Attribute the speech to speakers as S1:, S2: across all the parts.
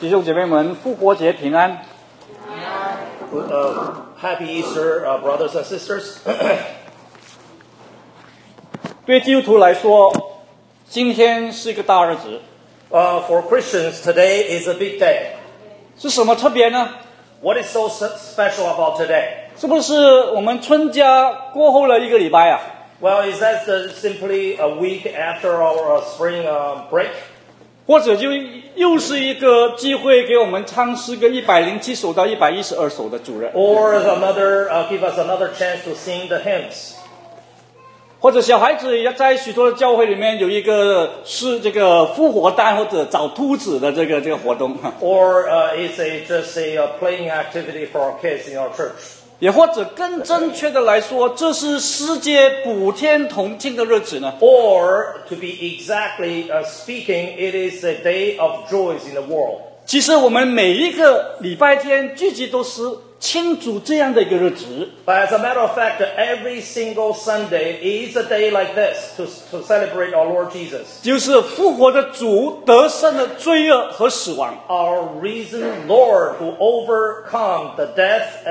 S1: 弟兄姐妹们，复活节平安。
S2: Happy Easter, brothers and sisters.
S1: 对基督徒来说，今天是一个大日子。
S2: For Christians, today is a big day.
S1: 是什么特别呢？
S2: What is so special about today?
S1: 是不是我们春假过后的一个礼拜啊？
S2: Well, is that simply a week after our spring break?
S1: 或者就又是一个机会给我们唱诗歌107首到112首的主任，
S2: Or is give us another chance to sing the hymns?
S1: 或者小孩子也在许多的教会里面有一个是这个复活蛋或者找秃子的这个活动，
S2: Or is just a playing activity for our kids in our church?
S1: 也或者更正确的来说，这是世界普天同庆的日子呢？
S2: Or, to be exactly speaking, it is a day of joys in the world.
S1: 其实我们每一个礼拜天聚集都是庆祝这样的一个日子。
S2: But as a matter of fact, every single Sunday is a day like this to celebrate our Lord Jesus.
S1: 就是复活的主得胜了罪恶和死亡。
S2: Our risen Lord who overcome the death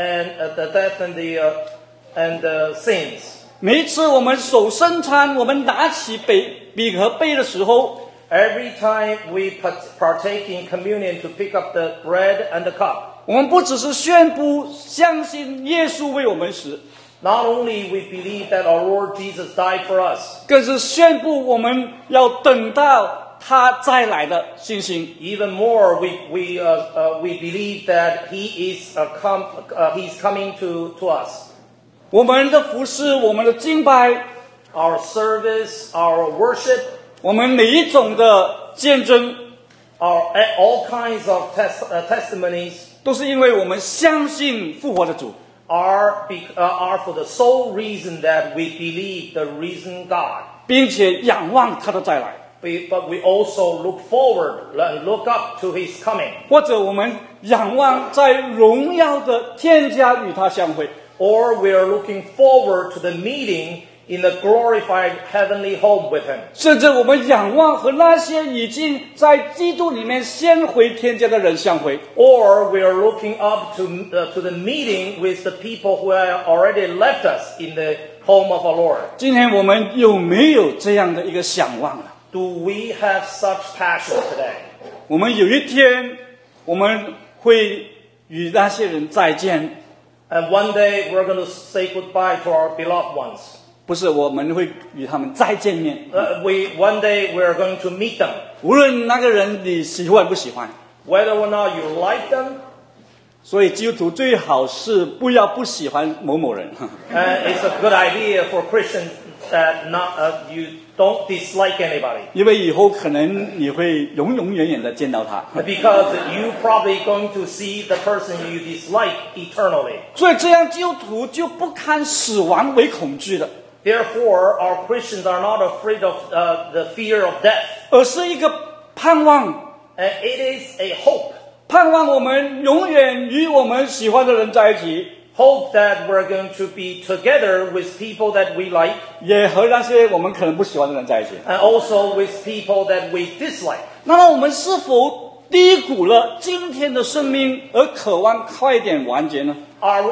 S2: and the sins.
S1: 每一次我们守圣餐，我们拿起笔和杯的时候，
S2: Every time we partake in communion to pick up the bread and the cup,
S1: 我们不只是宣布相信耶稣为我们死，
S2: not only we believe that our Lord Jesus died for us,
S1: 更是宣布我们要等到他再来的信心。
S2: even more we believe that He is He's coming to us.
S1: 我们的服事，我们的敬拜，
S2: Our service, our worship,
S1: 我们每一种的见证，
S2: all kinds of testimonies
S1: 都是因为我们相信复活的主。
S2: are for the sole reason that we believe the risen God.
S1: 并且仰望他的再来，
S2: But we also look forward and look up to His coming.
S1: 或者我们仰望在荣耀的天家与他相会。
S2: Or we are looking forward to the meeting in the glorified heavenly home with Him.
S1: 甚至我们仰望和那些已经在基督里面先回天家的人相会。
S2: Or we are looking up to the meeting with the people who have already left us in the home of our Lord.
S1: 今天我们有没有这样的一个想望呢？
S2: Do we have such passion today?
S1: 我们有一天我们会与那些人再见，
S2: And one day we're going to say goodbye to our beloved ones.
S1: 不是我们会与他们再见面。
S2: One day we're going to meet them.
S1: 无论那个人你喜欢不喜欢，
S2: Whether or not you like them,
S1: 所以基督徒最好是不要不喜欢某某人。
S2: it's a good idea for Christians that you don't dislike anybody.
S1: 因为以后可能你会永永远远的见到他，
S2: Because you probably going to see the person you dislike eternally.
S1: 所以这样基督徒就不堪死亡为恐惧的，
S2: Therefore, our Christians are not afraid of the fear of death.
S1: 而是一个盼望，
S2: And it is a hope.
S1: 盼望我们永远与我们喜欢的人在一起，
S2: Hope that we're going to be together with people that we like.
S1: 也和那些我们可能不喜欢的人在一起。
S2: And also with people that we dislike.
S1: 那么我们是否低估了今天的生命，而渴望快点完结呢？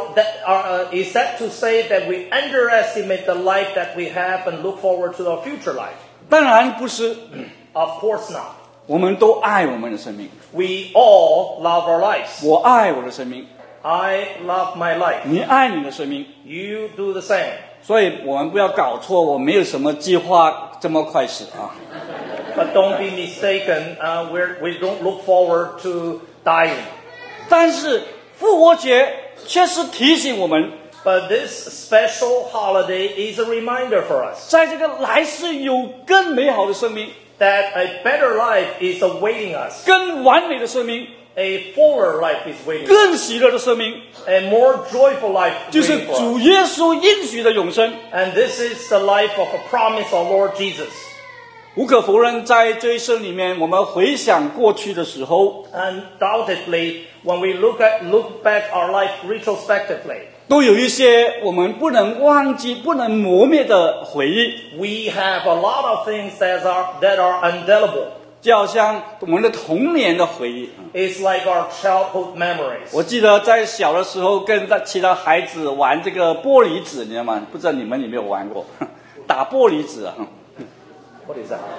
S2: Is that to say that we underestimate the life that we have and look forward to our future life?
S1: 当然不是，
S2: Of course not.
S1: 我们都爱我们的生命，
S2: We all love our lives.
S1: 我爱我的生命，
S2: I love my life.
S1: 你爱你的生命，
S2: You do the same.
S1: 所以我们不要搞错，我没有什么计划这么快死啊。
S2: But don't be mistaken. We don't look forward to dying.
S1: 但是复活节却是提醒我们，
S2: But this special holiday is a reminder for us
S1: 在这个来世有更美好的生命，
S2: that a better life is awaiting us.
S1: 更完美的生命，
S2: A fuller life is waiting us.
S1: 更喜乐的生命，
S2: A more joyful life
S1: 就
S2: is
S1: 是
S2: waiting for us.
S1: 主耶稣应许的永生。
S2: And this is the life of a promise of Lord Jesus.
S1: 无可否认，在这一生里面，我们回想过去的时候，
S2: Undoubtedly, when we look back our life retrospectively,
S1: 都有一些我们不能忘记、不能磨灭的回忆。
S2: we have a lot of things that are indelible.
S1: 就好像我们的童年的回忆。
S2: It's like our childhood memories.
S1: 我记得在小的时候跟其他孩子玩这个玻璃纸，你知道吗？不知道你们有没有玩过打玻璃纸啊？
S2: What is that?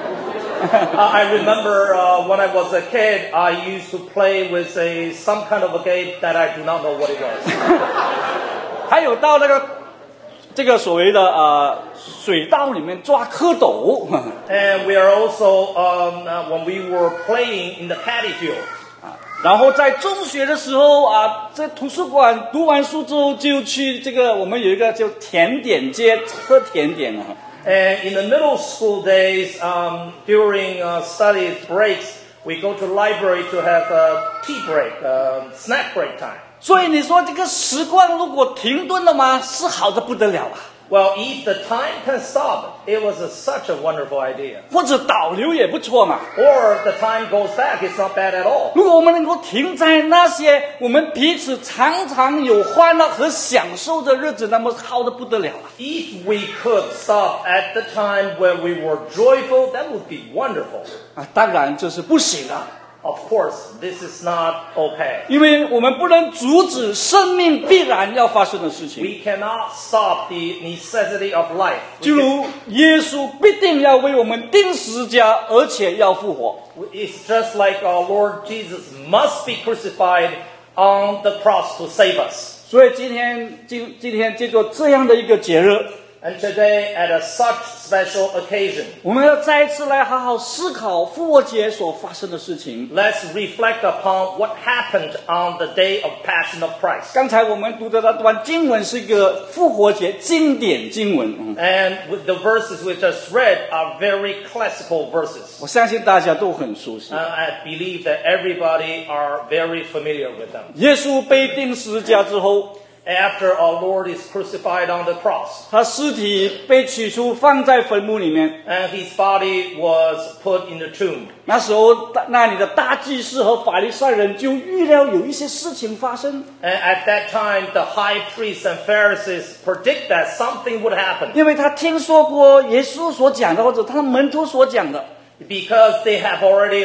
S2: I remember when I was a kid, I used to play with some kind of a game that I do not know what it was.
S1: 还有到这个所谓的水稻里面抓蝌蚪。
S2: And we are also, when we were playing in the paddy field.
S1: 然后在中学的时候在图书馆读完书之后，就去我们有一个叫甜点街喝甜点啊。
S2: And in the middle school days, during study breaks, we go to the library to have a tea break, snack break time.
S1: 所以你说这个时光如果停顿了吗？是好的不得了啊。
S2: Well, if the time can stop, it was such a wonderful idea.
S1: 或者导流也不错嘛。
S2: Or if the time goes back, it's not bad at all.
S1: 如果我们能够停在那些我们彼此常常有欢乐和享受的日子，那么好的不得了啊。
S2: If we could stop at the time where we were joyful, that would be wonderful.
S1: 当然这是不行的。
S2: Of course, this is not okay.
S1: 因为我们不能阻止生命必然要发生的事情。
S2: We cannot stop the necessity of life.
S1: 就如耶稣必定要为我们钉十字架，而且要复活。
S2: It's just like our Lord Jesus must be crucified on the cross to save us.
S1: 所以今天借着这样的一个节日，
S2: And today, at such special occasion,
S1: 我们要再一次来好好思考复活节所发生的事情。
S2: let's reflect upon what happened on the day of Passion of Christ.
S1: 刚才我们读的那段经文是一个复活节经典经文，
S2: And with the verses we just read are very classical verses.
S1: 我相信大家都很熟悉。
S2: I believe that everybody are very familiar with them.
S1: 耶稣被钉十字架之后，
S2: After our Lord is crucified on the cross,
S1: 他尸体被取出放在坟墓里面。
S2: and his body was put in the tomb.
S1: 那时候那里的大祭司和法利赛人就预料有一些事情发生，
S2: And at that time, the high priests and Pharisees predict that something would happen
S1: 因为他听说过耶稣所讲的，或者他门徒所讲的，
S2: because they had already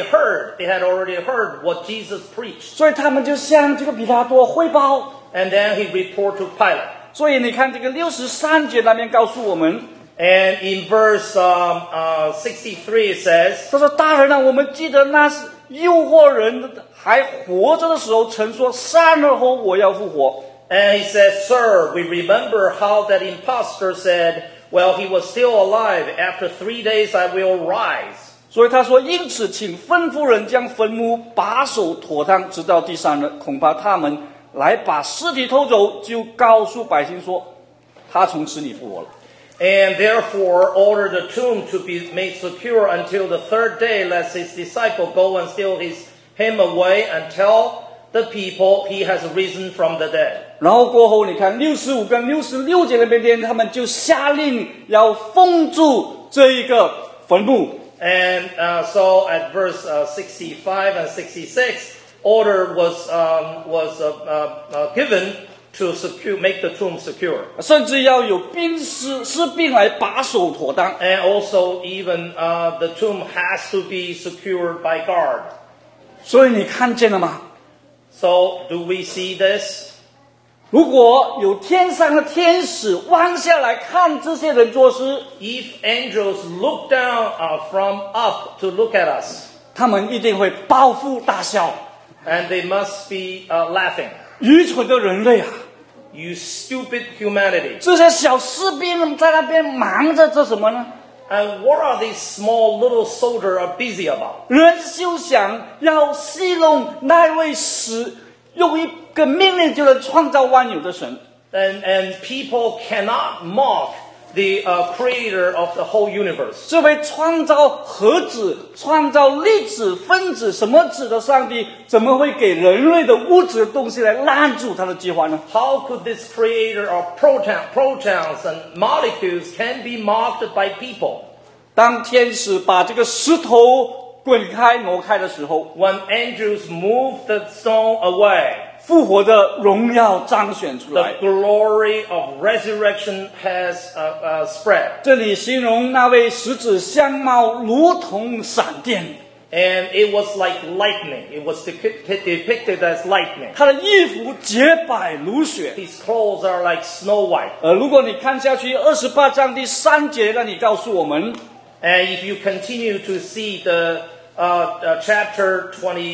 S2: heard what Jesus preached.
S1: 所以他们就向这个彼拉多汇报。
S2: And then he reported to Pilate.
S1: 所以你看这个63节那边告诉我们，
S2: And in verse 63 it says,
S1: 他说：“大人啊，我们记得那是诱惑人还活着的时候，曾说3日后我要复活。
S2: and he says, Sir, we remember how that impostor said, well, he was still alive. After 3 days I will rise.
S1: 所以他说，因此请吩咐人将坟墓把守妥当，直到第3日，恐怕他们来把尸体偷走，就告诉百姓说，他从死里复活了。
S2: And therefore order the tomb to be made secure until the 3rd day, lest his disciple go and steal him away and tell the people he has risen from the dead.
S1: 然后过后，你看65跟66节那边，他们就下令要封住这一个坟墓。
S2: And so at verse 65 and 66, order was given to make the tomb secure.
S1: 甚至要有士兵来把守妥当。
S2: And also even the tomb has to be secured by guard.
S1: 所以你看见了吗？
S2: So do we see this?
S1: 如果有天上的天使望下来看这些人做事，
S2: If angels look down from up to look at us,
S1: 他们一定会报复大笑。
S2: and they must be laughing.
S1: 愚蠢的人类啊！
S2: You stupid humanity.
S1: 这些小士兵在那边忙着做什么呢？
S2: And what are these small little soldiers are busy about?
S1: 人就想要戏弄那位用一个命令就能创造万有的神。
S2: And people cannot mock the creator of the whole universe.
S1: 这位创造核子、创造粒子、分子什么子的上帝，怎么会给人类的物质的东西来拦住他的计划呢？
S2: How could this creator of protons and molecules can be mocked by people?
S1: 当天使把这个石头滚开挪开的时候，
S2: When angels move the stone away,
S1: 复活的荣耀彰显出来
S2: the。glory of resurrection has spread.
S1: 这里形容那位使者相貌如同闪电。
S2: And it was like lightning. It was depicted as lightning.
S1: 他的衣服洁白如雪。
S2: His clothes are like snow white.
S1: 如果你看下去28章第3节，那你告诉我们，
S2: And if you continue to see the chapter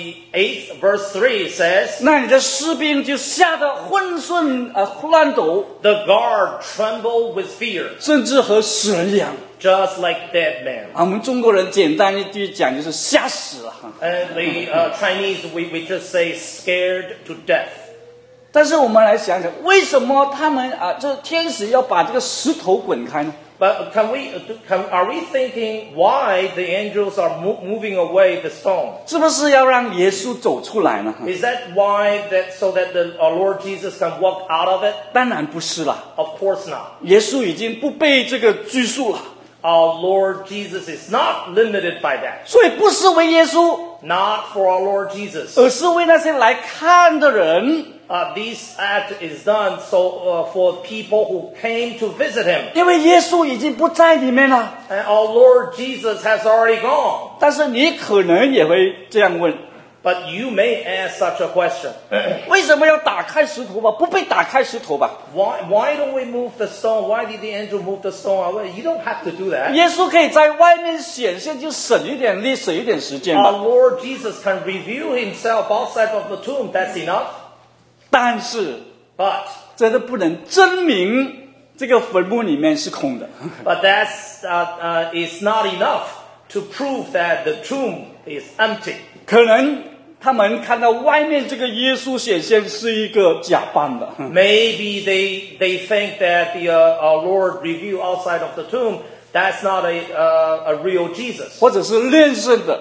S2: 28, verse 3 says,
S1: 那你的士兵就吓得浑身乱抖，
S2: the guard trembled with fear,
S1: 甚至和死人一样。
S2: just like dead men.
S1: 我们中国人简单一句讲就是吓死了。
S2: And the Chinese, we just say scared to death.
S1: 但是我们来想想，为什么他们这天使要把这个石头滚开呢？
S2: But are we thinking why the angels are moving away the stone?
S1: 是不是要让耶稣走出来呢？
S2: Is that why so that our Lord Jesus can walk out of it?
S1: 当然不是啦，
S2: Of course not.
S1: 耶稣已经不被这个拘束了，
S2: Our Lord Jesus is not limited by that.
S1: 所以不是为耶稣，
S2: Not for our Lord Jesus.
S1: 而是为那些来看的人。
S2: This act is done for people who came to visit him.
S1: 因为耶稣已经不在里面了。
S2: And our Lord Jesus has already gone.
S1: 但是你可能也会这样问：
S2: But you may ask such a question.
S1: 为什么要打开石头吧？不被打开石头吧？
S2: Why don't we move the stone? Why did the angel move the stone away? You don't have to do that.
S1: 耶稣可以在外面显现，就省一点力，省一点时间
S2: Our
S1: 吧。
S2: Lord Jesus can reveal himself outside of the tomb. That's enough.
S1: 但是
S2: But
S1: 这都不能证明这个坟墓里面是空的。
S2: that's is not enough to prove that the tomb is empty.
S1: 可能他们看到外面这个耶稣显现是一个假扮的，
S2: Maybe they think that our Lord revealed outside of the tomb. That's not a real Jesus.
S1: 或者是练圣的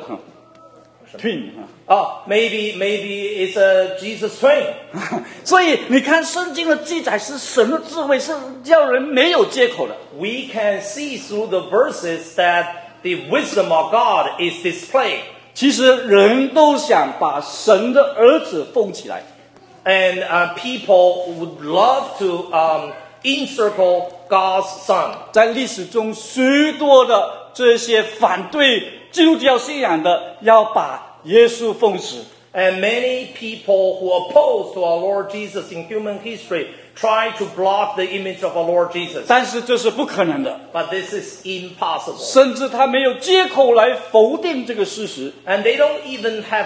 S1: twin。
S2: Maybe it's a Jesus twin.
S1: 所以你看圣经的记载是神的智慧，是叫人没有借口的。
S2: We can see through the verses that the wisdom of God is displayed.
S1: 其实人都想把神的儿子封起来，
S2: And people would love to encircle God's Son.
S1: 在历史中许多的这些反对基督教信仰的，要把耶稣封死。
S2: And many people who oppose to our Lord Jesus in human history try to block the image of our Lord Jesus.
S1: 但是这是不可能的，
S2: But this is impossible.
S1: 甚至他没有借口来否定这个事实。
S2: And they don't even have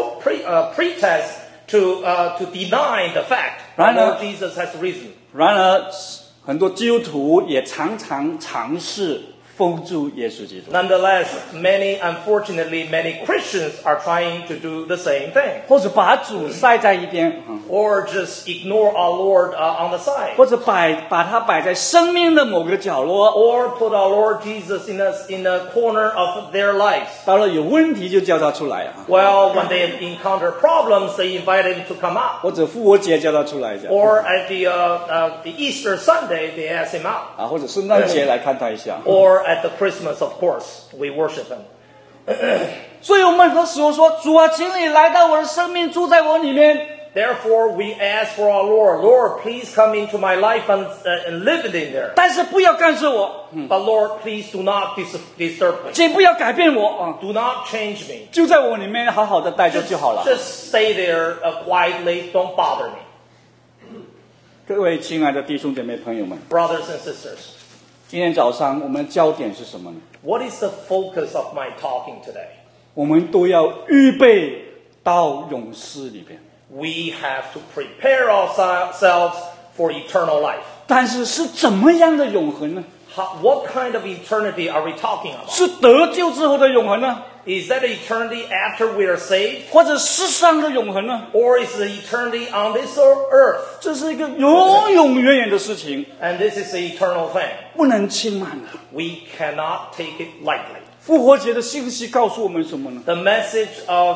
S2: pretext to deny the fact that Lord Jesus has risen.
S1: 然而，很多基督徒也常常尝试封住耶稣基督，
S2: Nonetheless, unfortunately, many Christians are trying to do the same thing.
S1: 或者把主塞在一边，
S2: Or just ignore our Lord on the side.
S1: 或者把他摆在生命的某个角落。
S2: Or put our Lord Jesus in a corner of their lives.
S1: 到了有问题就叫他出来啊，
S2: Well, when they encounter problems, they invite him to come out.
S1: 或者复活节叫他出来一下，
S2: Or at the Easter Sunday, they ask him out.
S1: 或者圣诞节来看他一下。
S2: Or at the Christmas, of course, we worship him.
S1: 所以我们很多时候说，主啊，请你来到我的生命，住在我里面。
S2: Therefore, we ask for our Lord, Lord, please come into my life and live it in there.
S1: 但是不要干涉我，
S2: But Lord, please do not disturb me.
S1: 请不要改变我啊，
S2: Do not change me.
S1: 就在我里面好好的待着就好了。
S2: Just stay there quietly. Don't bother me.
S1: 各位亲爱的弟兄姐妹朋友们，
S2: Brothers and sisters,
S1: 今天早上我们的焦点是什么呢？
S2: what is the focus of my talking today?
S1: 我们都要预备到永世里边，
S2: We have to prepare ourselves for eternal life.
S1: 但是是怎么样的永恒呢？
S2: What kind of eternity are we talking about?
S1: 是得救之后的永恒呢，
S2: Is that eternity after we are saved?
S1: 或者世上的永恒呢？
S2: Or is the eternity on this earth?
S1: 这是一个永永远远的事情，
S2: And this is the eternal thing.
S1: 不能轻慢的。
S2: We cannot take it lightly.
S1: 复活节的信息告诉我们什么呢？
S2: The message of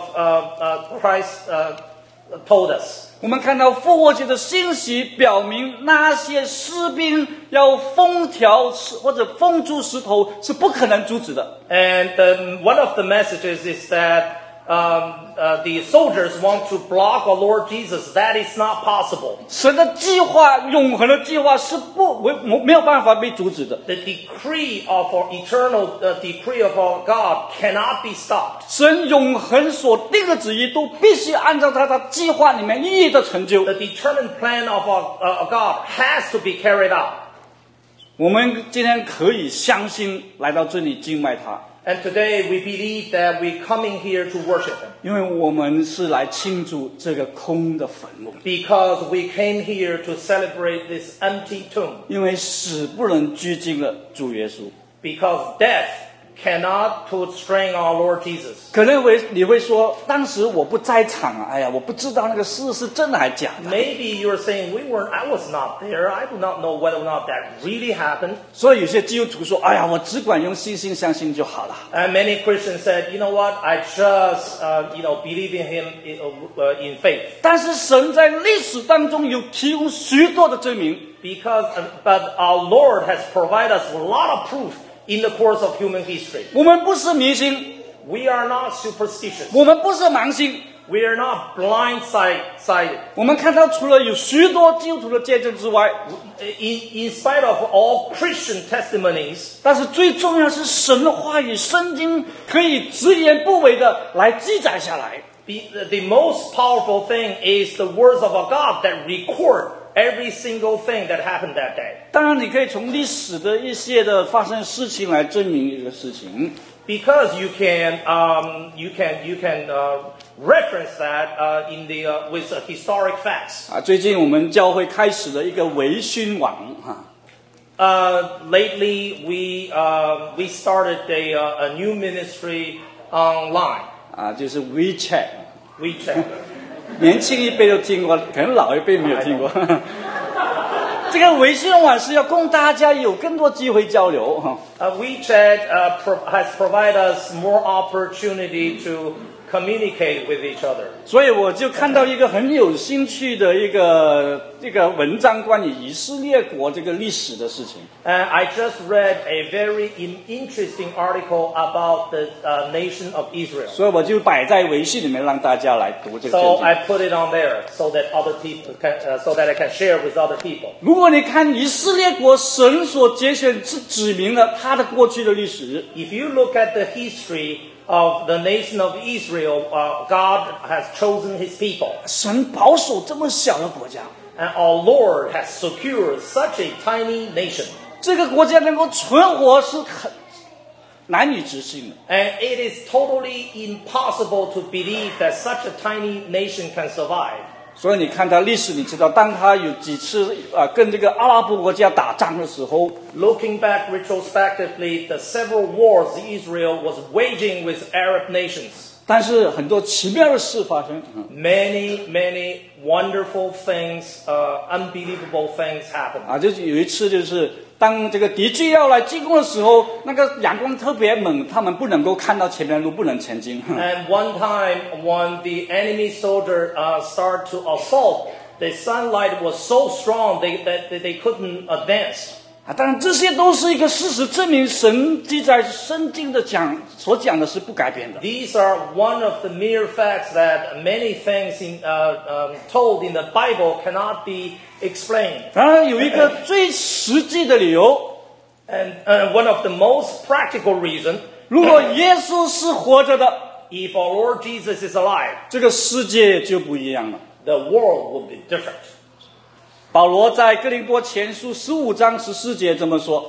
S2: Christ told us.
S1: 我们看到复活节的信息表明，那些士兵要封条或者封住石头是不可能阻止的。
S2: And one of the messages is that the soldiers want to block our Lord Jesus. That is not possible.
S1: 神的计划，永恒的计划是没有办法被阻止的。
S2: The decree of our eternal decree of our God cannot be stopped.
S1: 神永恒所定的旨意都必须按照他的计划里面一一的成就。
S2: The determined plan of our God has to be carried out.
S1: 我们今天可以相信来到这里敬拜他，
S2: And today we believe that we're coming here to worship Him.
S1: 因为我们是来庆祝这个空的坟墓，
S2: Because we came here to celebrate this empty tomb.
S1: 因为死不能拘禁了主耶稣。
S2: Because death cannot put strain on our Lord Jesus.
S1: 可能你会说，当时我不在场啊，哎呀，我不知道那个事是真的还假的。
S2: Maybe you're saying, I was not there. I do not know whether or not that really happened.
S1: 所以有些基督徒说，哎呀，我只管用信心相信就好了。
S2: And many Christians said, you know what? I just, believe in Him in faith.
S1: 但是神在历史当中有提供许多的证明，
S2: But our Lord has provided us a lot of proof in the course of human history.
S1: 我们不是迷信，
S2: We are not superstitious.
S1: 我们不是盲信。
S2: We are not blindsided.
S1: 我们看到，除了有许多基督徒的见证之外，
S2: In spite of all Christian testimonies,
S1: 但是最重要是神的话语，圣经可以直言不讳的来记载下来。
S2: the most powerful thing is the words of our God that record every single thing that happened that day.
S1: 当然，你可以从历史的一些的发生事情来证明一个事情。
S2: Because you can reference that with historic facts.
S1: 最近我们教会开始了一个微讯网
S2: Lately, we started a new ministry online.
S1: 就是 WeChat。
S2: WeChat.
S1: 年轻一辈都听过，可能老一辈没有听过。这个微信网是要供大家有更多机会交流哈。
S2: WeChat has provided us more opportunity to communicate with each other.
S1: 所以我就看到一个很有兴趣的一个文章，关于以色列国这个历史的事情。
S2: And I just read a very interesting article about the nation of Israel.
S1: 所以我就摆在微信里面让大家来读这个
S2: So
S1: 圣
S2: I
S1: 经。
S2: put it on there so that other people so that I can share with other people.
S1: 如果你看以色列国，神所拣选是指明了他的过去的历史。
S2: If you look at the history of the nation of Israel, God has chosen His people.
S1: 神保守这么小的国家，
S2: And our Lord has secured such a tiny nation.
S1: 这个国家能够存活是很难以置信的。
S2: And it is totally impossible to believe that such a tiny nation can survive.
S1: 所以你看他历史，你知道，当他有几次跟这个阿拉伯国家打仗的时候，
S2: Looking back retrospectively, the several wars Israel was waging with Arab nations.
S1: 但是很多奇妙的事发生。
S2: Many wonderful things, unbelievable things happened.
S1: 就是有一次，就是当这个敌军要来进攻的时候，那个阳光特别猛，他们不能够看到前面的路，不能前进。
S2: And one time when the enemy soldier started to assault, the sunlight was so strong that they couldn't advance.
S1: 当然这些都是一个事实，证明神记在圣经的所讲的是不改变的。
S2: These are one of the mere facts that many things told in the Bible cannot be explained.
S1: 当然有一个最实际的理由，
S2: And one of the most practical reasons,
S1: 如果耶稣是活着的，
S2: if our Lord Jesus is alive,
S1: 这个世界就不一样了。
S2: the world will be different.
S1: 保罗在哥林多前书15章14节这么说。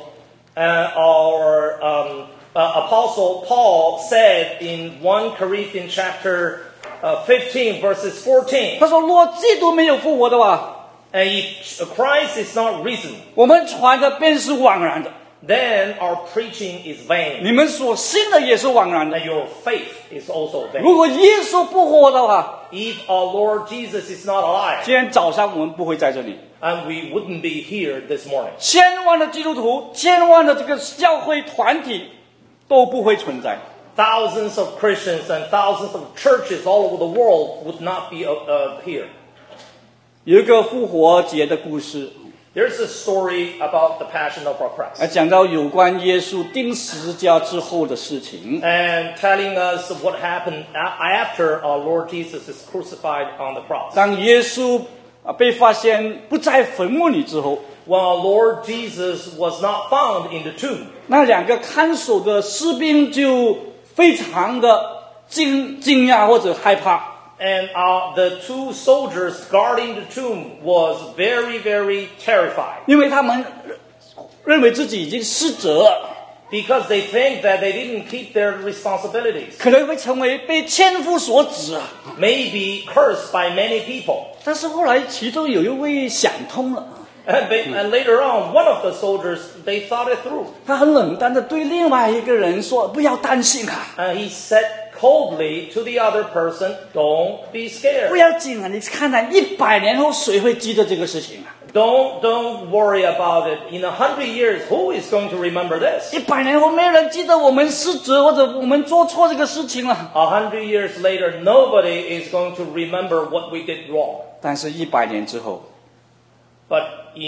S2: Our apostle Paul said in 1 Corinthians chapter 15 verses 14,
S1: 他说：“若基督没有复活的话，
S2: and if Christ is not risen,
S1: 我们传的便是枉然的，
S2: then our preaching is vain,
S1: 你们所信的也是枉然的。
S2: and your faith is also
S1: 如
S2: vain.
S1: 果耶稣不活的话，
S2: If our Lord Jesus is not alive,
S1: 今天早上我们不会在这里。
S2: and we wouldn't be here this morning.
S1: 千万的基督徒，千万的这个教会团体都不会存在。
S2: Thousands of Christians and thousands of churches all over the world would not be here.
S1: 有一个复活节的故事，
S2: There's a story about the passion of our Christ.
S1: 讲到有关耶稣钉十字架之后的事情，
S2: And telling us what happened after our Lord Jesus is crucified on the cross.
S1: 当耶稣被发现不在坟墓里之后，
S2: When our Lord Jesus was not found in the tomb,
S1: 那2个看守的士兵就非常的惊讶或者害怕。
S2: and the 2 soldiers guarding the tomb was very, very terrified
S1: 因为他们认为自己已经失责了，
S2: because they think that they didn't keep their responsibilities,
S1: 可能会成为被千夫所指。
S2: maybe cursed by many people.
S1: 但是后来其中有一位想通了，
S2: And later on, one of the soldiers, they thought it through.
S1: 他很冷淡的对另外一个人说：“不要担心啊，
S2: And he said coldly to the other person, don't be
S1: 不
S2: scared.
S1: 要紧啊，你看看100年后谁会记得这个事情啊？
S2: Don't worry about it. In 100 years, who is going to remember this?
S1: 100年后没有人记得我们失责或者我们做错这个事情了。
S2: 100 years later, nobody is going to remember what we did wrong.
S1: 但是100年之后，
S2: But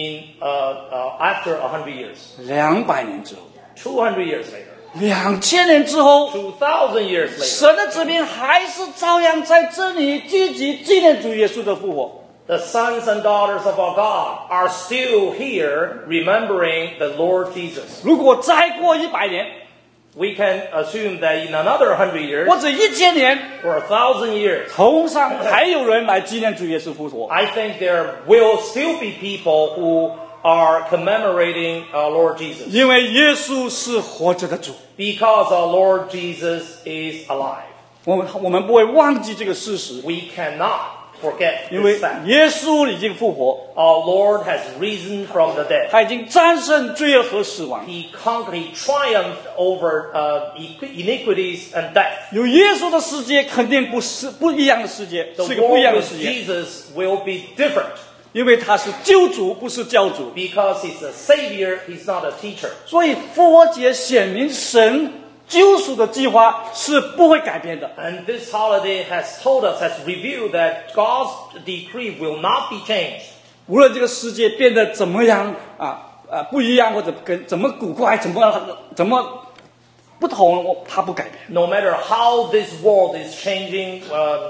S2: after 100 years,
S1: 200年之后，
S2: 200 years later,
S1: 2000年之后，
S2: 2,000 years later,
S1: 神的子民还是照样在这里积极纪念主耶稣的复活。
S2: the sons and daughters of our God are still here remembering the Lord Jesus.
S1: 如果再过100年，
S2: We can assume that in another 100 years
S1: 或者1000年，
S2: or 1,000 years,
S1: 头上还有人来纪念主耶稣复活。
S2: I think there will still be people who are commemorating our Lord Jesus
S1: 因为耶稣是活着的主，
S2: because our Lord Jesus is alive.
S1: 我们不会忘记这个事实，
S2: We cannot forget
S1: 因为
S2: this fact.
S1: 耶稣已经复活，
S2: Our Lord has risen from the dead.
S1: 他已经战胜罪恶和死亡。
S2: He conquered, he triumphed over iniquities and death.
S1: 有耶稣的世界肯定不一样的世界，
S2: The
S1: 是一个不一样
S2: world
S1: 的
S2: with
S1: 世界，
S2: Jesus will be different
S1: 因为他是救主，不是教主。
S2: because he's a savior, he's not a teacher.
S1: 所以复活节显明神救赎的计划是不会改变的。
S2: And this holiday has told us, has revealed that God's decree will not be changed.
S1: 无论这个世界变得怎么样不一样，或者怎么古怪，怎么不同，它不改变，
S2: No matter how this world is changing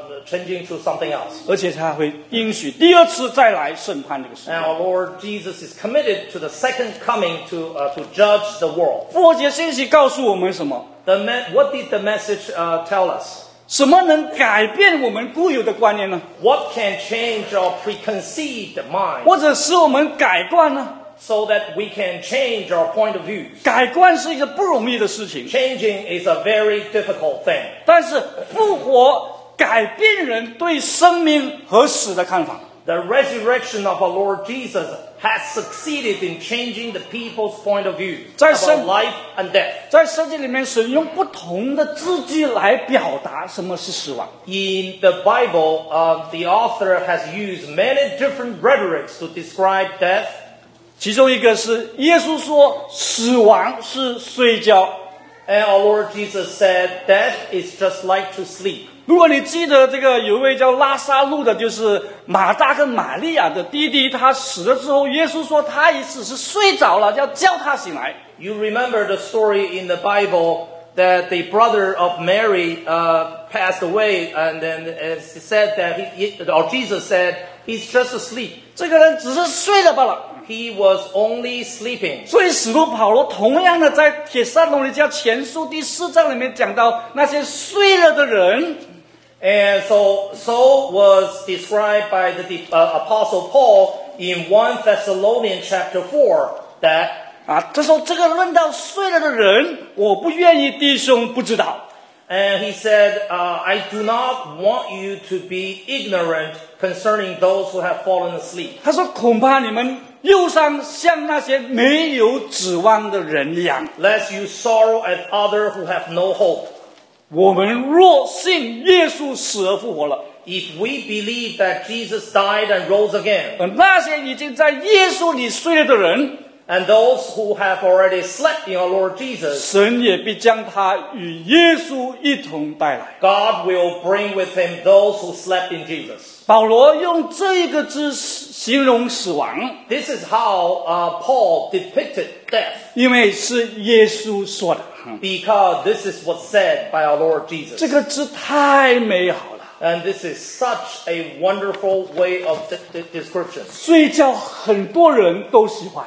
S2: to something else.
S1: 而且他会应许第二次再来审判这个世界。
S2: And our Lord Jesus is committed to the second coming to judge the world.
S1: 复活节信息告诉我们什么？
S2: What did the message tell us?
S1: 什么能改变我们固有的观念呢？
S2: What can change our preconceived mind
S1: 或者使我们改观呢？
S2: so that we can change our point of view?
S1: 改观是一个不容易的事情，
S2: Changing is a very difficult thing.
S1: 但是复活改变人对生命和死的看法。
S2: The resurrection of our Lord Jesus has succeeded in changing the people's point of view about life and death.
S1: 在圣经里面，神用不同的字句来表达什么是死亡。
S2: In the Bible, the author has used many different rhetorics to describe death.
S1: 其中一个是耶稣说，死亡是睡觉。
S2: And our Lord Jesus said, death is just like to sleep.
S1: 如果你记得这个有一位叫拉撒路的，就是马大跟玛利亚的弟弟，他死了之后，耶稣说他只是睡着了，要叫他醒来。
S2: You remember the story in the Bible that the brother of Mary passed away, and then it said that or Jesus said, he's just asleep.
S1: 这个人只是睡了罢了。
S2: He was only sleeping.
S1: 所以使徒保罗同样的在帖撒罗尼迦前书第4章里面讲到那些睡了的人。
S2: And so was described by the Apostle Paul in 1 Thessalonians chapter 4 that
S1: 他说这个论到睡了的人，我不愿意弟兄不知道。
S2: and he said, I do not want you to be ignorant concerning those who have fallen asleep.
S1: 他说恐怕你们忧伤像那些没有指望的人一样。
S2: Lest you sorrow as others who have no hope.
S1: 我们若信耶稣死而复活了，
S2: If we believe that Jesus died and rose again,
S1: 那些已经在耶稣里睡了的人，
S2: And those who have already slept in our Lord Jesus,
S1: 神也必将他与耶稣一同带来。
S2: God will bring with him those who slept in Jesus.
S1: 保罗用这个字形容死亡，
S2: This is how Paul depicted death,
S1: 因为是耶稣说的。
S2: because this is what's said by our Lord Jesus.
S1: 这个字太美好了，
S2: And this is such a wonderful way of description.
S1: 睡觉很多人都喜欢。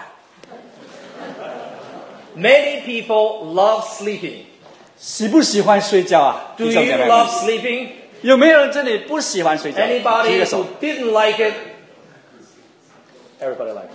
S2: Many people love sleeping.
S1: 喜不喜欢睡觉啊？
S2: Do
S1: 弟
S2: you
S1: 兄姐妹们
S2: love sleeping?
S1: 有没有人这里不喜欢睡觉？举
S2: Anybody
S1: 个手
S2: who。didn't like it? Everybody liked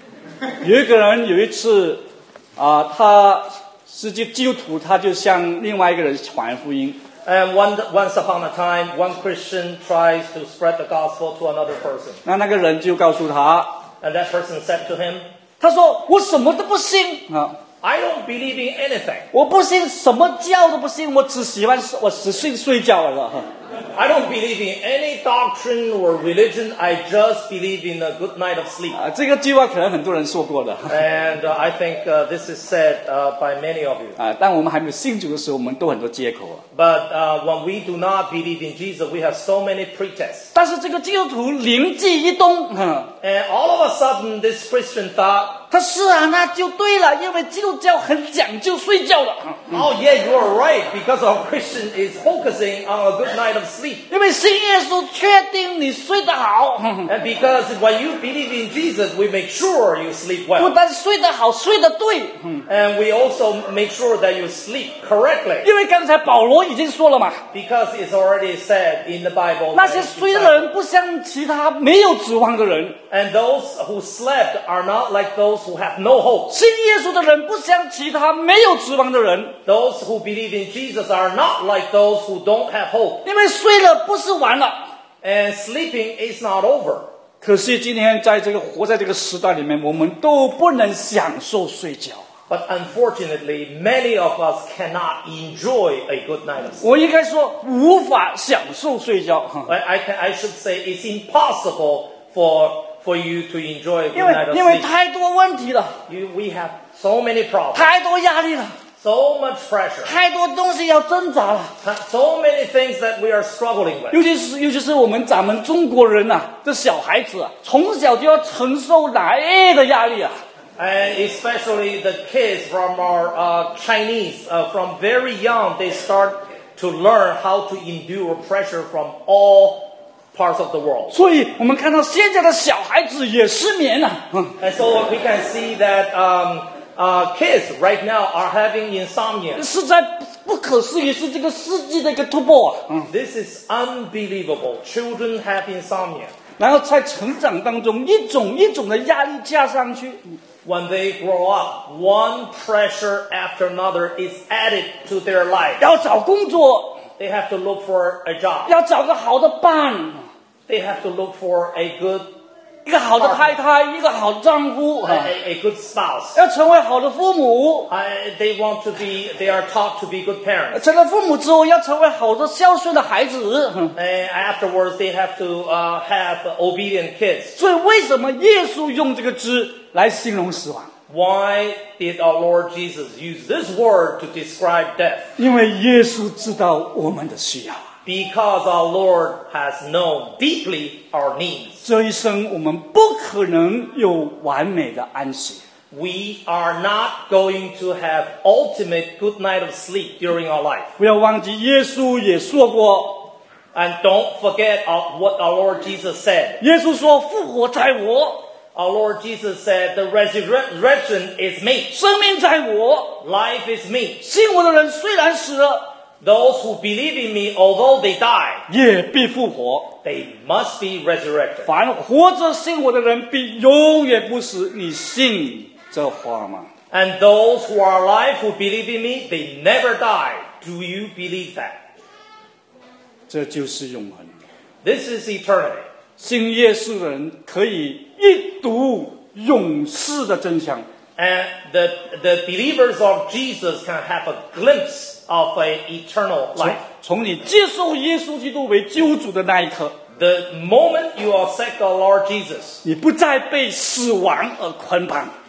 S2: it.
S1: 有一个人有一次他是基督徒，他就向另外一个人传福音。
S2: And once upon a time, one Christian tries to spread the gospel to another person.
S1: 那个人就告诉他，
S2: And that person said to him,
S1: 他说我什么都不信啊，
S2: I don't believe in anything.
S1: 我不信什么教都不信，我只睡觉了。
S2: I don't believe in any doctrine or religion. I just believe in a good night of sleep.
S1: 这个句话可能很多人说过的。
S2: And I think this is said by many of you.
S1: 当我们还没有信主的时候，我们都很多借口。
S2: But when we do not believe in Jesus, we have so many pretests.
S1: 但是这个基督徒灵机一动，
S2: And all of a sudden, this Christian thought,
S1: 他是啊，那就对了，因为基督教很讲究睡觉的。
S2: oh yeah, you are right, because our Christian is focusing on a good night of sleep.
S1: 因为信耶稣，确定你睡得好，
S2: And because when you believe in Jesus, we make sure you sleep
S1: 不
S2: well.
S1: 但睡得好，睡得对。
S2: And we also make sure that you sleep correctly.
S1: 因为刚才保罗已经说了嘛，
S2: Because it's already said in the Bible.
S1: 那些睡的人不像其他没有指望的人，
S2: And those who slept are not like those who have no hope.
S1: 信耶稣的人不像其他没有指望的人，
S2: Those who believe in Jesus are not like those who don't have hope.
S1: 因为睡了不是完了。
S2: And sleeping is not over.
S1: 可是今天活在这个时代里面，我们都不能享受睡觉。
S2: But unfortunately, many of us cannot enjoy a good night of sleep.
S1: 我应该说无法享受睡觉，
S2: I should say it's impossible for you to enjoy a good
S1: 因
S2: night of
S1: 为
S2: sleep.
S1: 太多问题了，
S2: We have so many problems,
S1: 太多压力了，
S2: so much pressure,
S1: 太多东西要挣扎了。
S2: so many things that we are struggling with.
S1: 尤其是咱们中国人呐，这小孩子啊，从小就要承受来的压力啊。
S2: And especially the kids from our Chinese, from very young, they start to learn how to endure pressure from all parts of the world.
S1: 所以我们看到现在的小孩子也失眠了。
S2: And so we can see that kids right now are having insomnia.
S1: 实在不可思议，是这个世纪的一个突破啊。
S2: This is unbelievable. Children have insomnia.
S1: 然后在成长当中，一种的压力加上去，
S2: When they grow up, one pressure after another is added to their life.
S1: 要找工作，
S2: They have to look for a job.
S1: 要找个好的伴，
S2: They have to look for a good
S1: 一个好的太太，一个好的丈夫，
S2: a good spouse.
S1: 要成为好的父母。
S2: They are taught to be good parents.
S1: 成了父母之后，要成为好的孝顺的孩子。
S2: And afterwards, they have to have obedient kids.
S1: 所以，为什么耶稣用这个字来形容死亡？
S2: Why did our Lord Jesus use this word to describe death?
S1: 因为耶稣知道我们的需要。
S2: Because our Lord has known deeply our needs.
S1: 这一生我们不可能有完美的安息。
S2: We are not going to have ultimate good night of sleep during our life.
S1: 不要忘记，耶稣也说过，
S2: And don't forget what our Lord Jesus said.
S1: 耶稣说：“复活在我，
S2: Our Lord Jesus said, the resurrection is me.
S1: 生命在我。
S2: Life is me.
S1: 信我的人虽然死了，
S2: Those who believe in me, although they die,
S1: 也必复活。
S2: they must be resurrected.
S1: 凡活着信我的人，必永远不死。你信这话吗？”
S2: And those who are alive, who believe in me, they never die. Do you believe that?
S1: 这就是永恒。
S2: This is eternity.
S1: 信耶稣的人可以一睹永世的真相。
S2: And the believers of Jesus can have a glimpse of an eternal life.
S1: 从你接受耶稣基督为救主的那一刻，
S2: The moment you accept the Lord Jesus,
S1: 你不再被死亡而捆绑，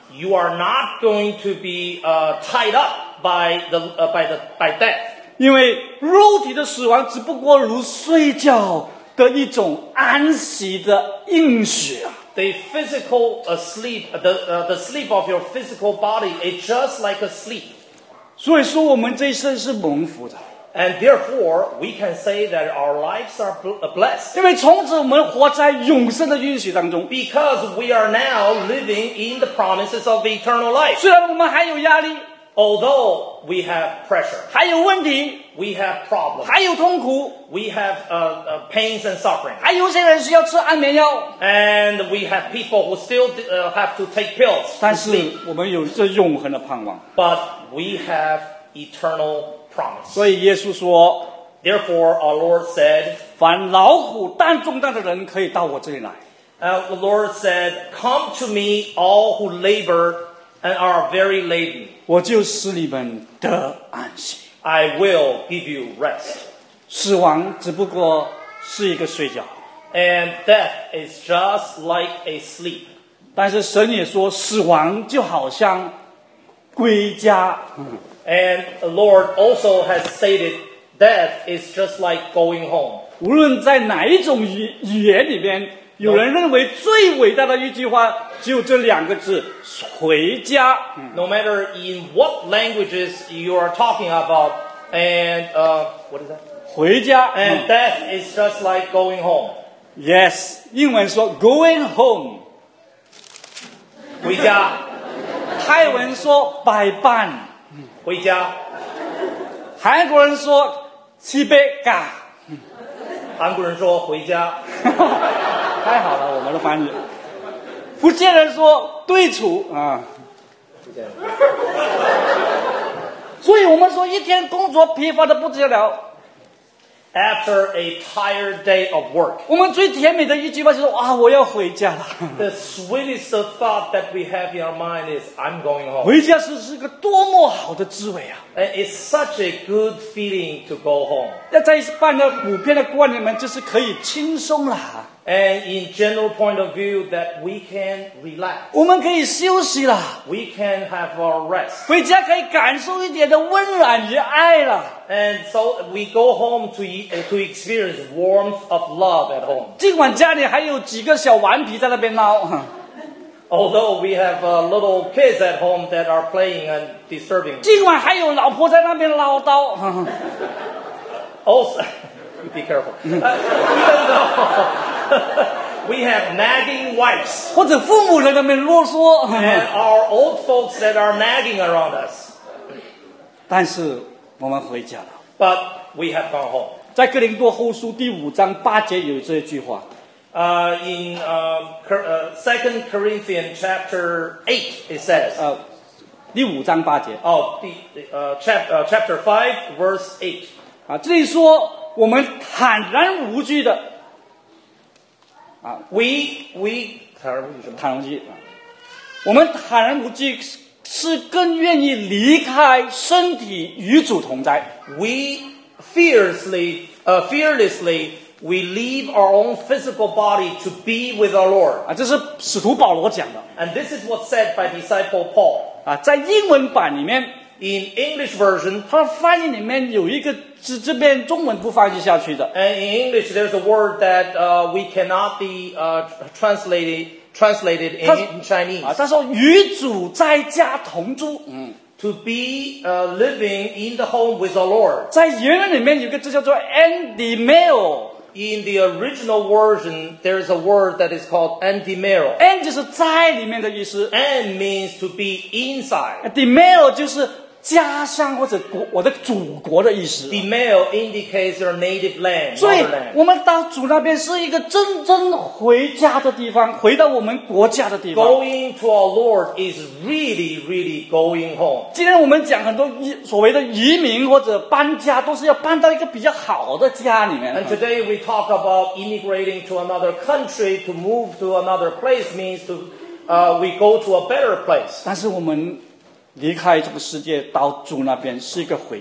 S2: you are not going to be tied up by death.
S1: 因为肉体的死亡只不过如睡觉的一种安息的应许啊。
S2: The physical sleep, the sleep of your physical body is just like a sleep.
S1: 所以说我们这一生是蒙福的，
S2: And therefore, we can say that our lives are blessed.
S1: 因为从此我们活在永生的应许当中。
S2: Because we are now living in the promises of eternal life.
S1: 虽然我们还有压力，
S2: Although we have pressure,
S1: 还有问题，
S2: we have problems,
S1: 还有痛苦，
S2: we have pains and suffering.
S1: 还有些人需要吃安眠药，
S2: And we have people who still have to take pills
S1: 但
S2: to
S1: 是
S2: sleep.
S1: 我们有这永恒的盼望。
S2: But we have eternal promise.
S1: 所以耶稣说
S2: Therefore, our Lord said,：“
S1: 凡劳苦担重担的人，可以到我这里来，
S2: the Lord said, Come to me, all who labor and are very laden.
S1: 我就使你们得安息。
S2: I will give you rest.
S1: 死亡只不过是一个睡觉，
S2: And death is just like a sleep.
S1: 但是神也说，死亡就好像归家。
S2: And the Lord also has stated, Death is just like going home.
S1: 无论在哪一种语言里边，有人认为最伟大的一句话只有这两个字：回家。
S2: No matter in what languages you are talking about, and what is that?
S1: 回家。
S2: And death is just like going home.
S1: Yes， 英文说 going home，
S2: 回家，
S1: 泰文说百般，
S2: 回家，
S1: 韩国人说西北嘎。
S2: 韩国人说回家，
S1: 太好了，我们的翻译。福建人说对处啊，所以我们说一天工作疲乏的不得了。
S2: After a tired day of work,
S1: 我们最甜美的一句话就是啊，我要回家了。
S2: the sweetest thought that we have in our mind is, I'm going home.
S1: 回家是个多么好的滋味啊！
S2: And it's such a good feeling to go home.
S1: 那在一般的普遍的观念们，就是可以轻松啦，
S2: And in general point of view, that we can relax.
S1: 我们可以休息啦，
S2: We can have our rest.
S1: 回家可以感受一点的温暖与爱啦。
S2: And so we go home to experience warmth of love at home.
S1: 尽管家里还有几个小顽皮在那边闹，
S2: Although we have little kids at home that are playing and disturbing.
S1: 尽管还有老婆在那边唠叨，
S2: Also, be careful. Even though we have nagging wives
S1: 或者父母在那边啰嗦，
S2: and our old folks that are nagging around us,
S1: 但是我们回家了。
S2: but we have gone home.
S1: 在哥林多后书第5章8节有这句话，
S2: In 2 Corinthians chapter 8, it says,
S1: 第5章8节
S2: chapter 5, verse 8.
S1: 啊，这里说我们坦然无惧的
S2: We
S1: 坦然无惧啊，我们坦然无惧是更愿意离开身体与主同在。
S2: fearlessly, we leave our own physical body to be with our Lord.
S1: 啊，这是使徒保罗讲的
S2: And this is what's said by disciple Paul.
S1: 啊，在英文版里面，
S2: In English version,
S1: 它的翻译里面有一个字，这边中文不翻译下去的，
S2: and in English there's a word that we cannot be translated in Chinese.
S1: 啊，他说与主在家同住。
S2: To be living in the home with the Lord.
S1: 在原文里面有个字叫做 endimeo，
S2: In the original version, there is a word that is called endimero.
S1: end 就是在里面的意思
S2: And means to be inside.
S1: ，demeo 就是家乡或者我的祖国的意思。
S2: Demeo indicates your native land,
S1: 所以
S2: motherland.
S1: 我们到主那边是一个真正回家的地方，回到我们国家的地方。
S2: Going to our Lord is really, really going home.
S1: 今天我们讲很多所谓的移民或者搬家，都是要搬到一个比较好的家里面。
S2: And today we talk about immigrating to another country, to move to another place means we go to a better place.
S1: 但是我们离开这个世界到主那边是一个回家。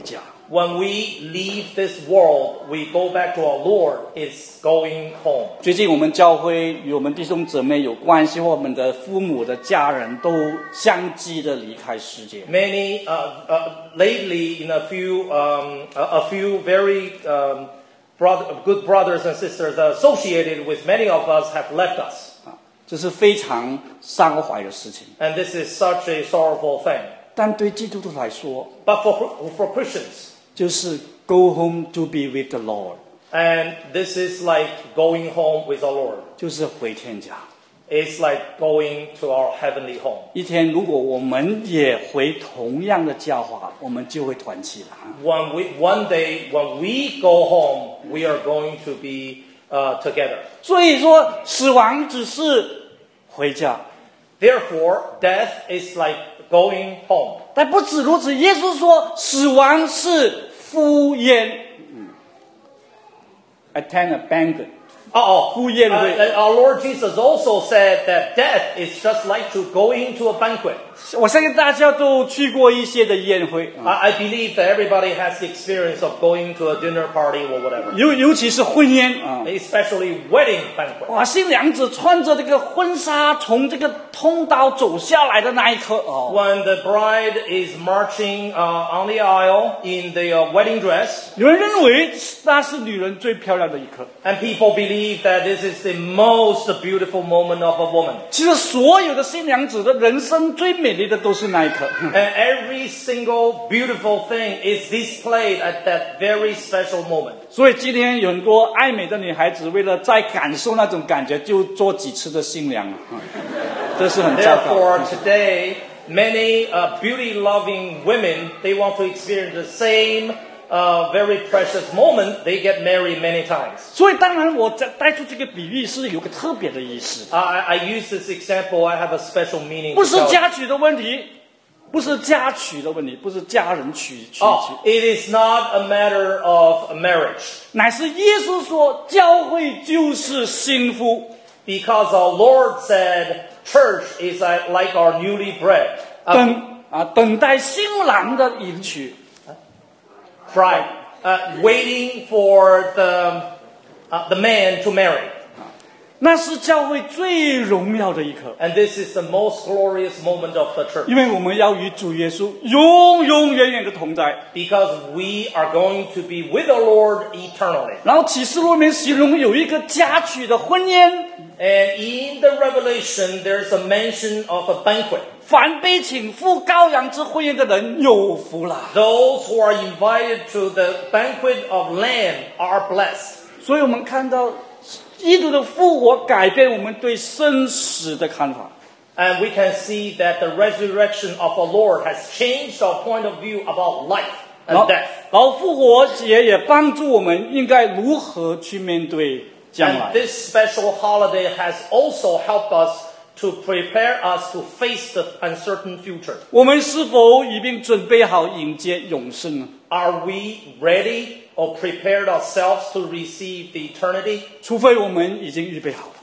S2: when we leave this world, we go back to our Lord, is going home.
S1: 最近我们教会与我们弟兄姊妹有关系，或我们的父母的家人都相继的离开世界。
S2: Many lately, in a few very good brothers and sisters associated with many of us have left us,
S1: 这是非常伤怀的事情。
S2: and this is such a sorrowful thing.
S1: 但对基督徒来说，
S2: But for Christians,
S1: 就是 go home to be with the Lord，
S2: and this is like going home with our Lord.
S1: 就是回天家。
S2: It's like going to our heavenly home.
S1: 一天，如果我们也回同样的家话，我们就会团契了。
S2: One day, when we go home, we are going to be together.
S1: 所以说，死亡只是回家，
S2: Therefore, death is like going home.
S1: 但不止如此。耶稣说，死亡是赴宴，attend a banquet。 赴宴会。
S2: Our Lord Jesus also said that death is just like to going to a banquet.
S1: 我相信大家都去过一些的宴会，
S2: I believe that everybody has the experience of going to a dinner party or whatever,
S1: 尤其是婚宴啊。
S2: especially wedding banquet.
S1: 哇，新娘子穿着这个婚纱从这个通道走下来的那一刻哦，
S2: When the bride is marching on the aisle in the wedding dress,
S1: 有人认为那是女人最漂亮的一刻。
S2: and people believe that this is the most beautiful moment of a woman.
S1: 其实所有的新娘子的人生最美丽的都是那一刻。
S2: And every single beautiful thing is displayed at that very special moment.
S1: 所以今天有很多爱美的女孩子，为了再感受那种感觉，就做几次的新娘啊，这是很糟糕。
S2: Therefore, today, many beauty-loving women, they want to experience the same very precious moment. They get married many times.
S1: 所以当然我带出这个比喻是有个特别的意思，
S2: I use this example. I have a special meaning.
S1: 不
S2: to
S1: 是
S2: tell you.
S1: 嫁娶的问题，不是嫁娶的问题，不是家人娶，
S2: It is not a matter of marriage,
S1: 乃是耶稣说教会就是新妇，
S2: because our Lord said church is like our newly bred
S1: 等待新郎的迎娶。
S2: bride, waiting for the man to marry.
S1: 那是教会最荣耀的一刻，
S2: And this is the most glorious moment of the church,
S1: 因为我们要与主耶稣永永远远的同在。
S2: because we are going to be with our Lord eternally.
S1: 然后启示录里面形容有一个嫁娶的婚宴，
S2: And in the Revelation, there's a mention of a banquet.
S1: 凡被请赴羔羊之婚宴的人有福了。
S2: Those who are invited to the banquet of Lamb are blessed.
S1: 所以我们看到基督的复活改变我们对生死的看法。
S2: And we can see that the resurrection of our Lord has changed our point of view about life
S1: 然
S2: and
S1: 后
S2: death.
S1: 然后复活节也帮助我们应该如何去面对将
S2: And
S1: 来。
S2: this special holiday has also helped us to prepare us to face the uncertain future.
S1: 我们是否已经准备好迎接永生呢？
S2: Are we ready or prepared ourselves to receive the eternity?
S1: 除非我们已经预备好了，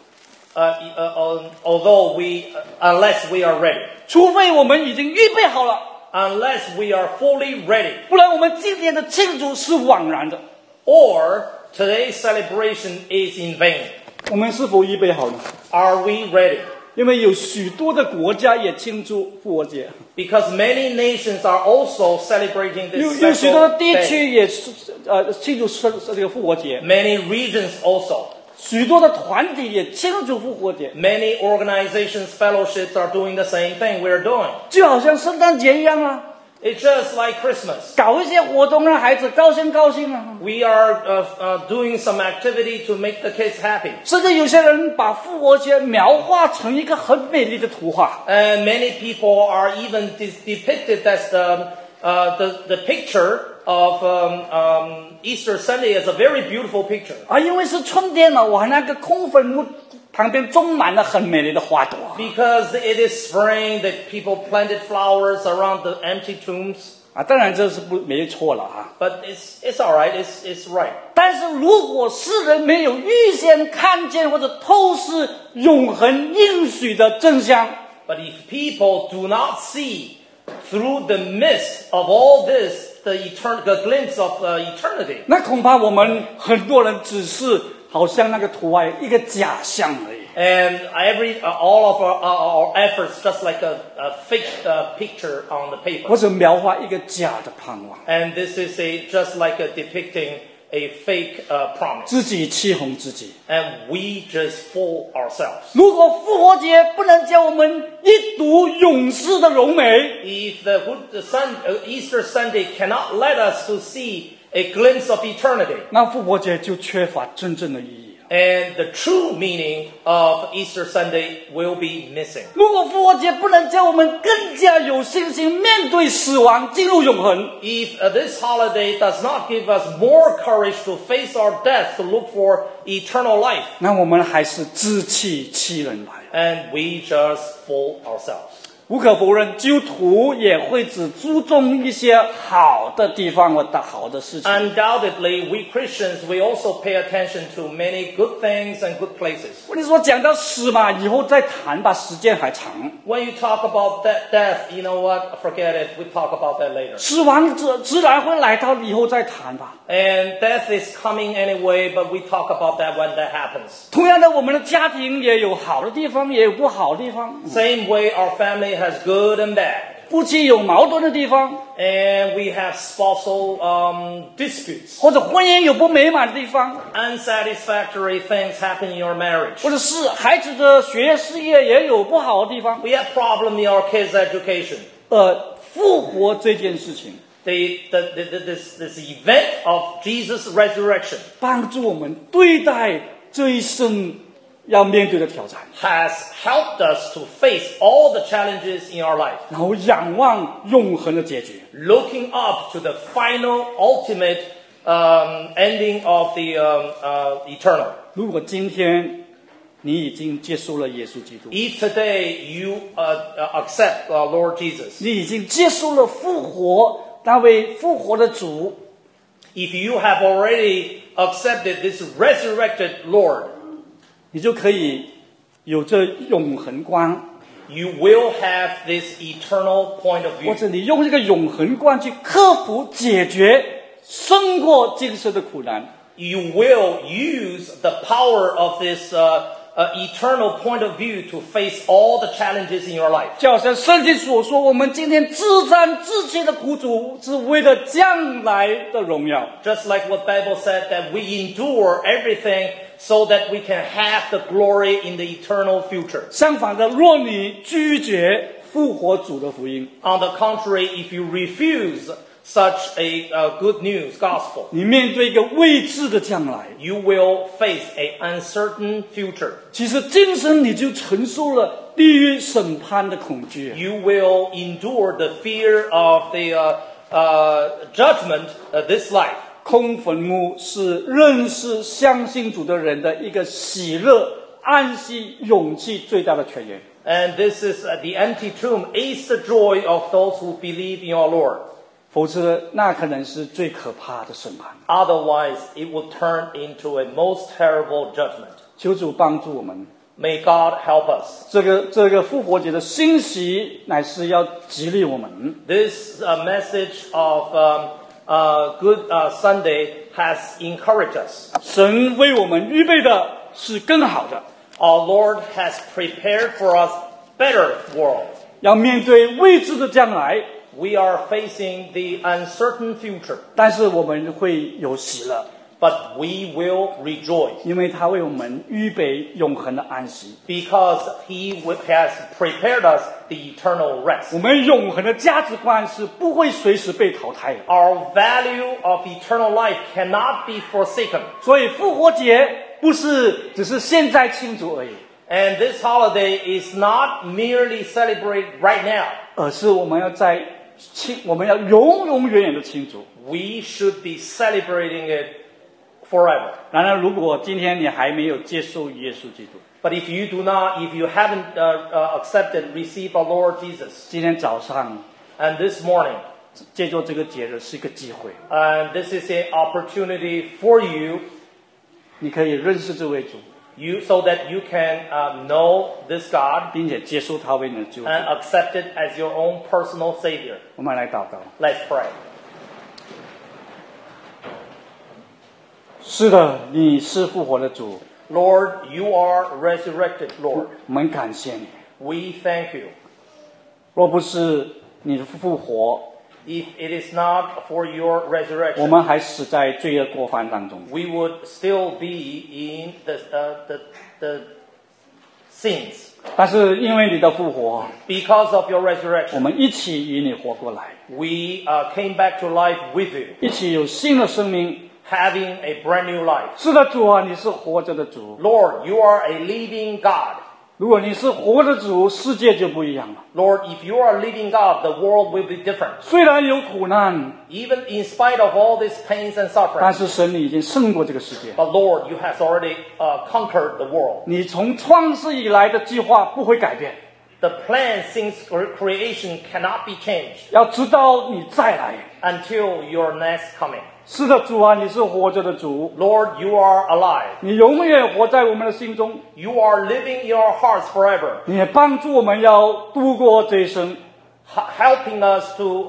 S2: Unless we are ready.
S1: 除非我们已经预备好了，
S2: Unless we are fully ready.
S1: 不然我们今天的庆祝是枉然的。
S2: Or today's celebration is in vain.
S1: 我们是否预备好呢？
S2: Are we ready?
S1: 因为有许多的国家也庆祝复活节，
S2: Because many nations are also celebrating
S1: 有
S2: this
S1: 有许多
S2: special
S1: 的地
S2: day.
S1: 区也庆祝这个复活节，
S2: Many regions also.
S1: 许多的团体也庆祝复活节，
S2: Many organizations, fellowships are doing the same thing we're doing.
S1: 就好像圣诞节一样啊，
S2: It's just like Christmas.
S1: 搞一些活动让孩子高兴高兴啊。
S2: We are doing some activity to make the kids happy.
S1: 甚至有些人把复活节描画成一个很美丽的图画，
S2: And many people are even depicted as the picture of Easter Sunday as a very beautiful picture.
S1: 啊，因为是春天了，哇，那个空坟墓旁边种满了很美丽的花朵。
S2: Because it is spring, that people planted flowers around the empty tombs.
S1: 啊，当然这是没错了啊。
S2: But it's all right. It's right.
S1: 但是如果世人没有预先看见或者透视永恒应许的真相，
S2: But if people do not see through the mist of all this the glimpse of eternity.
S1: 那恐怕我们很多人只是好像那个图画一个假象而已。
S2: And all of our efforts just like a fake picture on the paper.
S1: 或者描画一个假的盼望，
S2: And this is just like depicting a fake promise.
S1: 自己欺哄自己。
S2: And we just fool ourselves.
S1: 如果复活节不能叫我们一睹永世的荣美，
S2: If Easter Sunday cannot let us to see a glimpse of eternity,
S1: 那复活节就缺乏真正的意义。
S2: and the true meaning of Easter Sunday will be missing.
S1: 如果复活节不能叫我们更加有信心面对死亡，进入永恒，
S2: If this holiday does not give us more courage to face our death, to look for eternal life,
S1: 那我们还是自欺欺人来。
S2: and we just fool ourselves.
S1: 无可否认，基督徒也会只注重一些好的地方或者好的事情。
S2: Undoubtedly, we Christians, we also pay attention to many good things and good places.
S1: 我跟你说，讲到死嘛，以后再谈吧，时间还长。
S2: When you talk about death, you know what? Forget it. We talk about that later.
S1: 死亡自然会来到，以后再谈吧。
S2: And death is coming anyway, but we talk about that when that happens.
S1: 同样的，我们的家庭也有好的地方，也有不好的地方。
S2: Same way, our family has good and bad.
S1: 夫妻有矛盾的地方，
S2: And we have spousal disputes.
S1: 或者婚姻有不美满的地方，
S2: Unsatisfactory things happen in your marriage.
S1: 或者是孩子的学业事业也有不好的地方。
S2: We have problem in our kids' education.
S1: 复活这件事情，
S2: This event of Jesus' resurrection
S1: 帮助我们对待这一生要面对的挑战，
S2: has helped us to face all the challenges in our life.
S1: 然后仰望永恒的结局。
S2: Looking up to the final, ultimate ending of the eternal.
S1: 如果今天你已经接受了耶稣基督，
S2: If today you accept Lord Jesus,
S1: 你已经接受了复活那位复活的主，
S2: if you have already accepted this resurrected Lord,
S1: 你就可以有这永恒观，
S2: you will have this eternal point of
S1: 或
S2: view.
S1: 者你用这个永恒观去克服、解决、胜过今生的苦难。
S2: You will use the power of this eternal point of view to face all the challenges in your life.
S1: 就好像圣经所说，我们今天自战自弃的苦主，是为了将来的荣耀。
S2: Just like what Bible said, that we endure everything so that we can have the glory in the eternal future.
S1: 相反的，若你拒绝复活主的福音，
S2: On the contrary, if you refuse such a good news gospel,
S1: 你面对一个未知的将来，
S2: you will face an uncertain future.
S1: 其实今生你就承受了地狱审判的恐惧。
S2: You will endure the fear of the judgment this life.
S1: 空坟墓是认识相信主的人的一个喜乐、安息、勇气最大的泉源。
S2: And this is the empty tomb is the joy of those who believe in our Lord.
S1: 否则，那可能是最可怕的审判。
S2: Otherwise, it will turn into a most terrible judgment.
S1: 求主帮助我们。
S2: May God help us.
S1: 这个复活节的信息，乃是要激励我们。
S2: This message of Good Sunday has encouraged us.
S1: 神为我们预备的是更好的，
S2: Our Lord has prepared for us better world.
S1: 要面对未知的将来，
S2: We are facing the uncertain future,
S1: 但是我们会有喜乐，
S2: but we will rejoice
S1: 因为他为我们预备永恒的安息。
S2: because He has prepared us the eternal rest.
S1: 我们永恒的价值观是不会随时被淘汰的。
S2: Our value of eternal life cannot be forsaken.
S1: 所以复活节不是只是现在庆祝而已，
S2: And this holiday is not merely celebrated right now.
S1: 而是我们要永永远远的庆祝。
S2: We should be celebrating it forever.
S1: 然而，如果今天你还没有接受耶稣基督，
S2: But if you haven't accepted, received our Lord Jesus,
S1: 今天早上
S2: and this morning,
S1: 借助这个节日是一个机会，
S2: and this is an opportunity for you,
S1: 你可以认识这位主，
S2: so that you can know this God
S1: 并且接受他为你的救主。
S2: and accept it as your own personal Savior.
S1: 我们来祷告。
S2: Let's pray.
S1: 是的，你是复活的主，
S2: Lord, you are resurrected, Lord.
S1: 我们感谢你。
S2: We thank you.
S1: 若不是你的复活，
S2: If it is not for your
S1: 我
S2: resurrection,
S1: 们还死在罪恶过犯当中。
S2: we would still be in the sins.
S1: 但是因为你的复活，
S2: Because of your
S1: 我
S2: resurrection,
S1: 们一起与你活过来，
S2: we came back to life with you,
S1: 一起有新的生命。
S2: having a brand new life.
S1: 是的，主啊，你是活着的主。
S2: Lord, you are a living God.
S1: 如果你是活的主，世界就不一样了。
S2: Lord, if you are a living God, the world will be different.
S1: 虽然有苦难，
S2: Even in spite of all these pains and
S1: 但
S2: suffering,
S1: 是神你已经胜过这个世界。
S2: but Lord, you have already conquered the world.
S1: 你从创世以来的计划不会改变，
S2: The plan since creation cannot be changed
S1: 要直到你再来。
S2: until your next coming.
S1: 是的，主啊，你是活着的主，
S2: Lord, you are alive.
S1: 你永远活在我们的心中，
S2: You are living in our hearts forever,
S1: 你也帮助我们要度过这一生。
S2: helping us to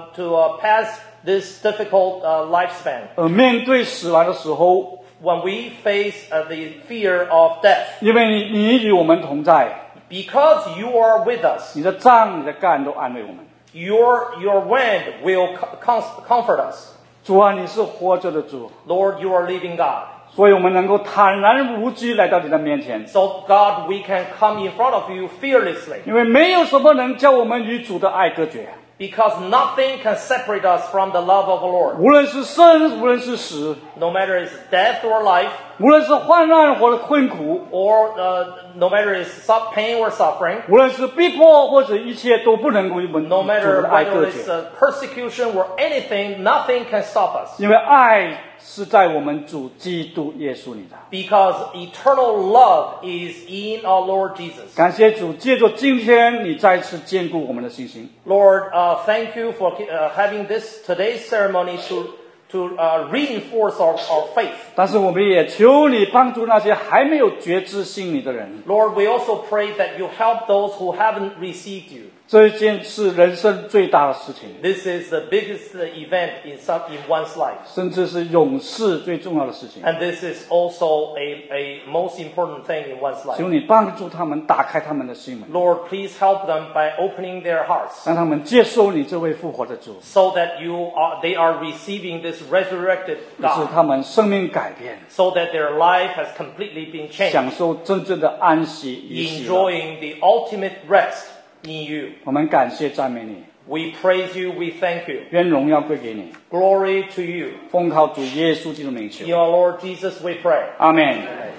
S2: pass this difficult lifespan.
S1: 面对死亡的时候，
S2: When we face the fear of death,
S1: 因为你与我们同在，
S2: because you are with us,
S1: 你的杖、你的竿都安慰我们。
S2: your wind will comfort us.
S1: 主啊，你是活着的主，
S2: Lord, you are living God.
S1: 所以我们能够坦然无惧来到你的面前，
S2: So God, we can come in front of you fearlessly,
S1: 因为没有什么能叫我们与主的爱隔绝。
S2: because nothing can separate us from the love of the Lord.
S1: 无论是生，无论是死，
S2: No matter it's death or life,
S1: 无论是患难或者困苦，
S2: or no matter it's pain or suffering,
S1: 无论是逼迫或者一切，都不能够与我们
S2: no
S1: 主
S2: matter
S1: 的爱
S2: whether
S1: 隔
S2: it's
S1: 绝。
S2: persecution or anything, nothing can stop us.
S1: 因为爱是在我们主基督耶稣里的。
S2: Because eternal love is in our Lord Jesus.
S1: 感谢主，借着今天，你再次坚固我们的信心。
S2: Lord, thank you for having today's ceremony to reinforce our faith.
S1: 但是我们也求你帮助那些还没有觉知信你的人。
S2: Lord, we also pray that you help those who haven't received you.
S1: 这一件是人生最大的事情，
S2: This is the biggest event in one's life.
S1: 甚至是永世最重要的事情。
S2: And this is also a most important thing in one's life.
S1: 求你帮助他们打开他们的心门，
S2: Lord, please help them by opening their hearts
S1: 让他们接受你这位复活的主，
S2: so that they are receiving this resurrected
S1: 使
S2: God,
S1: 他们生命改变，
S2: so that their life has completely been
S1: 享
S2: changed,
S1: 受真正的安息与喜乐。
S2: enjoying the ultimate rest in you.
S1: 我们感谢赞美你，
S2: We praise you, we thank you.
S1: 愿荣耀归给你。
S2: Glory to you.
S1: 奉靠主耶稣基督的名求
S2: In，our Lord Jesus we pray.
S1: 阿门。